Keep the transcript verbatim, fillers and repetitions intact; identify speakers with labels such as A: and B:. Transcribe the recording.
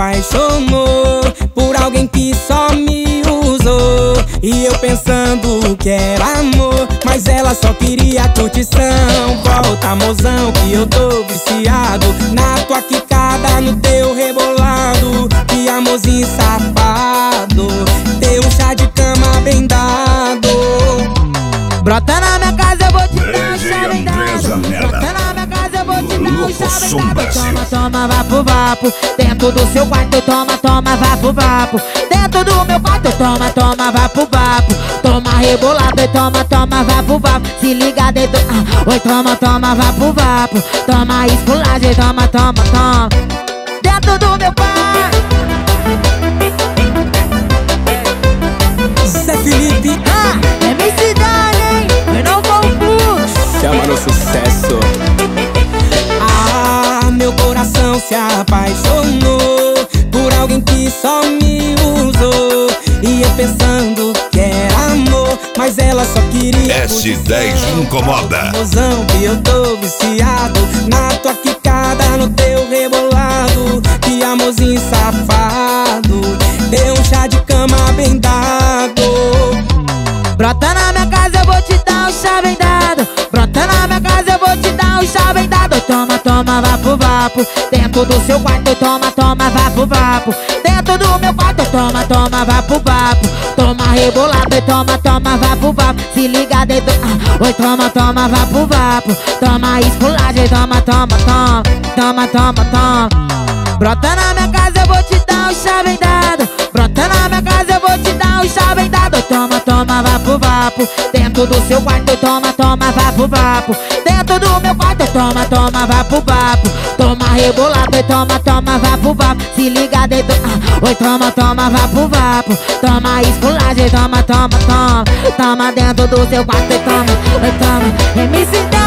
A: apaixonou por alguém que só me usou. E eu pensando que era amor, mas ela só queria curtição. Volta, mozão, que eu tô viciado na tua quicada, no teu rebolado. Que amorzinho safado, teu um chá de cama bem dado.
B: Brota na minha casa, eu vou te dar um chá bem dado. Brota na minha casa, eu vou te dar um chá bem dado. Toma, toma, vapo, vapo. Dentro do seu quarto, toma, toma, vapo, vapo. Dentro do meu quarto, toma, toma, vapo, vapo. Toma rebolado, toma, toma, vapo, vapo. Se liga dentro, ah, oi, toma, toma, vapo, vapo. Toma esculagem, toma, toma, toma. Dentro do meu quarto.
A: Zé Felipe,
B: ah, é minha cidade, hein? Eu não confundo.
A: chama no sucesso. Ah, meu coração se apaixonou por alguém que só me usou. E eu pensando que era amor, mas ela só queria
C: S dez incomoda.
A: Mozão, que eu tô viciado na tua quicada, no teu rebolado. Que amorzinho safado, deu um chá de cama bem dado.
B: Brota na minha casa, eu vou te dar um chá bem dado. Brota na minha casa, eu vou te dar um chá bem dado. Toma, toma, vapo, vapo. Dentro do seu quarto, toma, toma, vapo, vapo. Dentro do meu quarto, toma, toma, vapo, vapo. Toma rebolado e toma, toma, vapo, vapo. Se liga dentro, ah, oi, toma, toma, vapo, vapo. Toma esculagem, toma, toma, toma. Toma, toma, toma. Brota na minha casa, eu vou te dar um chá bem dado. Brota na minha casa, eu vou te dar um chá bem dado. Toma, toma, vapo, vapo. Dentro do seu quarto, toma, toma, vapo, vapo. Dentro do meu quarto, toma, toma, vapo, vapo. Toma rebolado e toma, toma, vapo, vapo. Se liga dentro, ah, oi, toma, toma, vapo, vapo. Toma esculagem, toma, toma, toma. Toma dentro do seu quarto e toma, oi, toma. M C